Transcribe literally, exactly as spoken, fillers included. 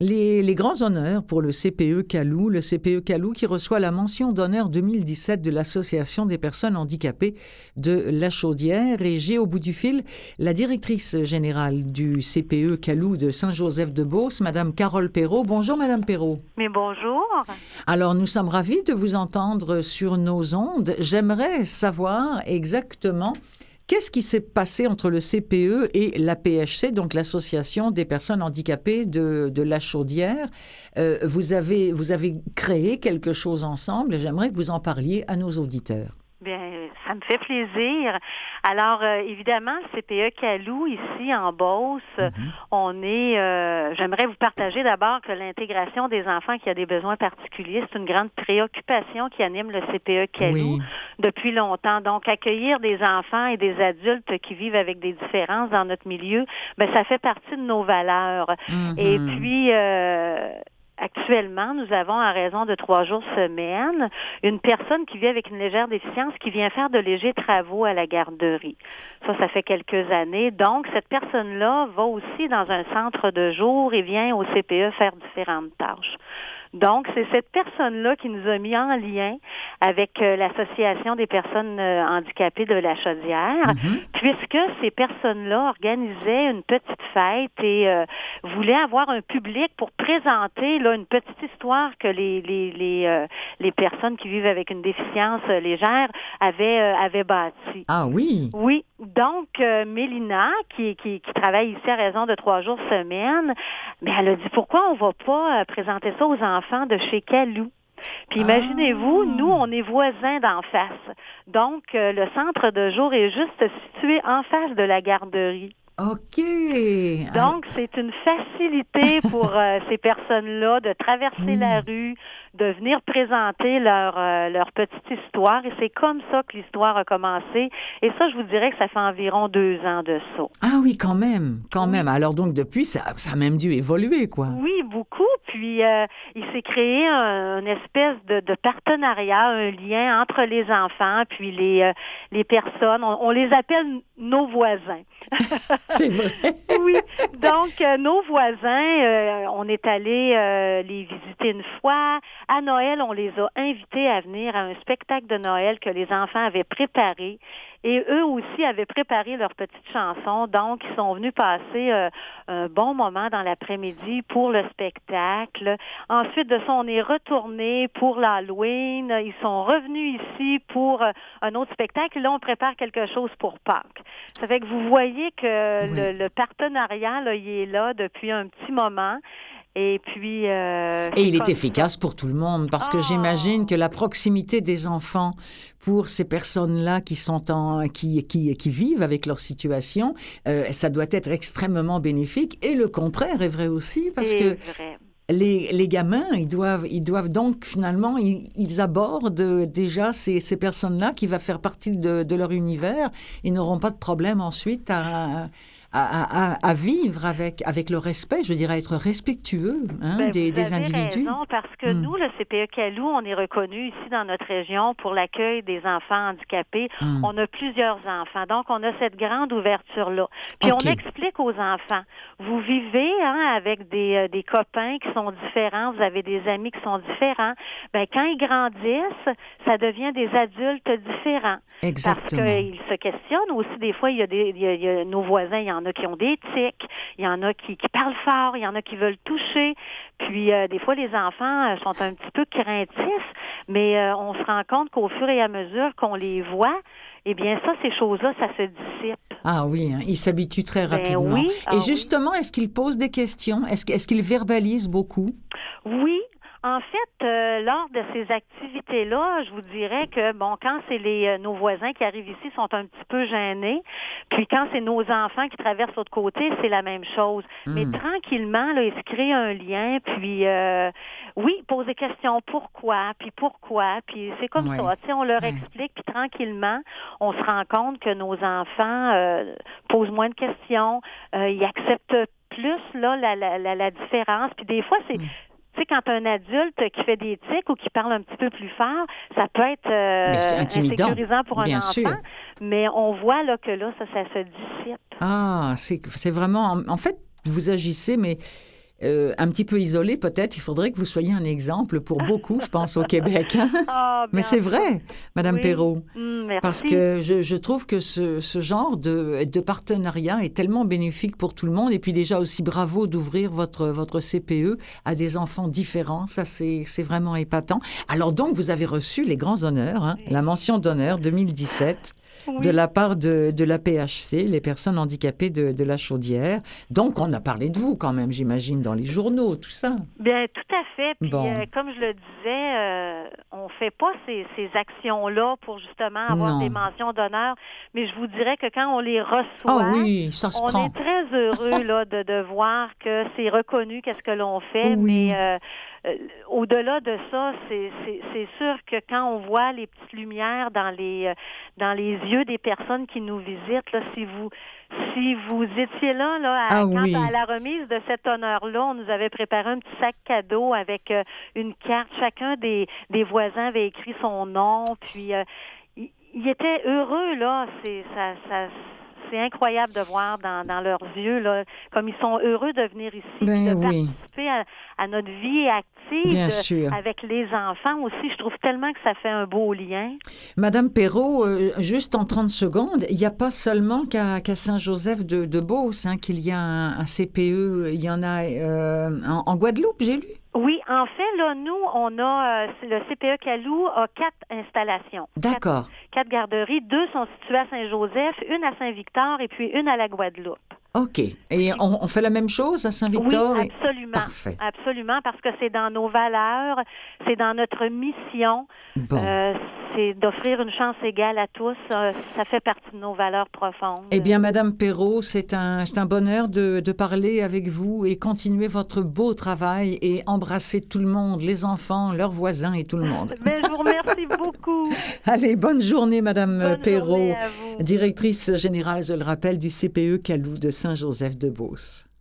Les, les grands honneurs pour le C P E Calou, le C P E Calou qui reçoit la mention d'honneur deux mille dix-sept de l'Association des personnes handicapées de La Chaudière. Et j'ai au bout du fil la directrice générale du C P E Calou de Saint-Joseph-de-Beauce, Madame Carole Perrault. Bonjour, Madame Perrault. Mais bonjour. Alors, nous sommes ravis de vous entendre sur nos ondes. J'aimerais savoir exactement qu'est-ce qui s'est passé entre le C P E et l'A P H C, donc l'Association des personnes handicapées de, de La Chaudière. Euh, vous avez, vous avez créé quelque chose ensemble et j'aimerais que vous en parliez à nos auditeurs. Bien, ça me fait plaisir. Alors, euh, évidemment, le C P E Calou, ici en Beauce, mm-hmm. on est... Euh, j'aimerais vous partager d'abord que l'intégration des enfants qui ont des besoins particuliers, c'est une grande préoccupation qui anime le C P E Calou oui. depuis longtemps. Donc, accueillir des enfants et des adultes qui vivent avec des différences dans notre milieu, bien, ça fait partie de nos valeurs. Mm-hmm. Et puis... Euh, Actuellement, nous avons, à raison de trois jours semaine, une personne qui vit avec une légère déficience qui vient faire de légers travaux à la garderie. Ça, ça fait quelques années. Donc, cette personne-là va aussi dans un centre de jour et vient au C P E faire différentes tâches. Donc, c'est cette personne-là qui nous a mis en lien avec euh, l'Association des personnes euh, handicapées de La Chaudière, mm-hmm. puisque ces personnes-là organisaient une petite fête et euh, voulaient avoir un public pour présenter là une petite histoire que les les les, euh, les personnes qui vivent avec une déficience euh, légère avaient euh, avaient bâtie. Ah oui. Oui. Donc, euh, Mélina, qui, qui qui travaille ici à raison de trois jours semaine, mais elle a dit pourquoi on va pas euh, présenter ça aux enfants de chez Calou. Puis imaginez-vous, ah. nous, on est voisins d'en face. Donc, euh, le centre de jour est juste situé en face de la garderie. OK. Donc, c'est une facilité pour euh, ces personnes-là de traverser mmh. la rue, de venir présenter leur euh, leur petite histoire. Et c'est comme ça que l'histoire a commencé. Et ça, je vous dirais que ça fait environ deux ans de ça. Ah oui, quand même, quand oui. même. Alors donc, depuis, ça, ça a même dû évoluer, quoi. Oui, beaucoup. Puis, euh, il s'est créé un, une espèce de, de partenariat, un lien entre les enfants puis les euh, les personnes. On, on les appelle nos voisins. C'est vrai. Oui. Donc, euh, nos voisins, euh, on est allé euh, les visiter une fois. À Noël, on les a invités à venir à un spectacle de Noël que les enfants avaient préparé. Et eux aussi avaient préparé leur petite chanson. Donc, ils sont venus passer euh, un bon moment dans l'après-midi pour le spectacle. Ensuite de ça, on est retourné pour l'Halloween. Ils sont revenus ici pour euh, un autre spectacle. Et là, on prépare quelque chose pour Pâques. Ça fait que vous voyez que oui. le, le partenariat, là, il est là depuis un petit moment. Et puis... Euh, Et il est efficace ça. Pour tout le monde, parce oh. que j'imagine que la proximité des enfants pour ces personnes-là qui sont en, qui, qui, qui vivent avec leur situation, euh, ça doit être extrêmement bénéfique. Et le contraire est vrai aussi, parce c'est que... vrai. Les, les gamins, ils doivent, ils doivent donc finalement, ils, ils abordent déjà ces, ces personnes-là qui vont faire partie de, de leur univers. Ils n'auront pas de problème ensuite à... À, à, à vivre avec, avec le respect, je veux dire, à être respectueux hein, ben, des, vous des avez individus. Raison, parce que mm. nous, le C P E Calou, on est reconnu ici dans notre région pour l'accueil des enfants handicapés. Mm. On a plusieurs enfants, donc on a cette grande ouverture-là. Puis okay. on explique aux enfants, vous vivez hein, avec des, euh, des copains qui sont différents, vous avez des amis qui sont différents. Ben quand ils grandissent, ça devient des adultes différents. Exactement. Parce qu'ils se questionnent aussi. Des fois, il y a, des, il y a, il y a nos voisins, il y en Il y en a qui ont des tics, il y en a qui, qui parlent fort, il y en a qui veulent toucher. Puis, euh, des fois, les enfants euh, sont un petit peu craintifs, mais euh, on se rend compte qu'au fur et à mesure qu'on les voit, eh bien, ça, ces choses-là, ça se dissipe. Ah oui, hein, ils s'habituent très rapidement. Ben oui, et ah justement, oui. est-ce qu'ils posent des questions? Est-ce, est-ce qu'ils verbalisent beaucoup? Oui. En fait, euh, lors de ces activités-là, je vous dirais que, bon, quand c'est les euh, nos voisins qui arrivent ici sont un petit peu gênés, puis quand c'est nos enfants qui traversent l'autre côté, c'est la même chose. Mm. Mais tranquillement, là, ils se créent un lien, puis euh, oui, posent des questions, pourquoi, puis pourquoi, puis c'est comme oui. ça, tu sais, on leur oui. explique, puis tranquillement, on se rend compte que nos enfants euh, posent moins de questions, euh, ils acceptent plus, là, la, la, la, la différence, puis des fois, c'est... Mm. Tu sais, quand un adulte qui fait des tics ou qui parle un petit peu plus fort, ça peut être euh, insécurisant pour un bien enfant. Sûr. Mais on voit là que là, ça, ça se dissipe. Ah, c'est, c'est vraiment... En fait, vous agissez, mais euh, un petit peu isolé peut-être. Il faudrait que vous soyez un exemple pour beaucoup, je pense, au Québec. Hein? Ah, Mais c'est sûr. vrai, Madame Oui. Perrault. Mm, merci. Parce que je, je trouve que ce, ce genre de, de partenariat est tellement bénéfique pour tout le monde. Et puis déjà aussi, bravo d'ouvrir votre, votre C P E à des enfants différents. Ça, c'est, c'est vraiment épatant. Alors donc, vous avez reçu les grands honneurs, hein, la mention d'honneur deux mille dix-sept. Oui. De la part de, de la P H C, les personnes handicapées de, de la Chaudière. Donc, on a parlé de vous quand même, j'imagine, dans les journaux, tout ça. Bien, tout à fait. Puis, Bon. euh, comme je le disais, euh, on fait pas ces, ces actions-là pour justement avoir Non. des mentions d'honneur, mais je vous dirais que quand on les reçoit, Ah oui, ça se on prend. est très heureux là, de, de voir que c'est reconnu, qu'est-ce que l'on fait, Oui. mais euh, euh, au-delà de ça, c'est, c'est, c'est sûr que quand on voit les petites lumières dans les euh, dans les yeux des personnes qui nous visitent, là, si vous si vous étiez là, là à, Ah quand, oui. à la remise de cet honneur-là, on nous avait préparé un petit sac cadeau avec euh, une carte. Chacun des, des voisins avait écrit son nom, puis euh, il, il était heureux, là. C'est ça, ça c'est incroyable de voir dans, dans leurs yeux, là, comme ils sont heureux de venir ici, Ben de oui. participer à, à notre vie active Bien de- sûr. avec les enfants aussi. Je trouve tellement que ça fait un beau lien. Madame Perrault, euh, juste en trente secondes, il n'y a pas seulement qu'à, qu'à Saint-Joseph de, de Beauce hein, qu'il y a un, un C P E. Il y en a euh, en, en Guadeloupe, j'ai lu. Oui, en fait, là, nous, on a, euh, le C P E Calou a quatre installations. D'accord. Quatre, quatre garderies. Deux sont situées à Saint-Joseph, une à Saint-Victor et puis une à la Guadeloupe. OK. Et on, on fait la même chose à Saint-Victor? Oui, et- absolument. Parfait. Absolument, parce que c'est dans nos valeurs, c'est dans notre mission. Bon. Euh, c'est d'offrir une chance égale à tous. Euh, ça fait partie de nos valeurs profondes. Eh bien, Madame Perrault, c'est un, c'est un bonheur de, de parler avec vous et continuer votre beau travail et embrasser tout le monde, les enfants, leurs voisins et tout le monde. Ben, je vous remercie beaucoup. Allez, bonne journée, Madame Bonne Perrault, journée à vous. directrice générale, je le rappelle, du C P E Calou de Saint-Joseph-de-Beauce.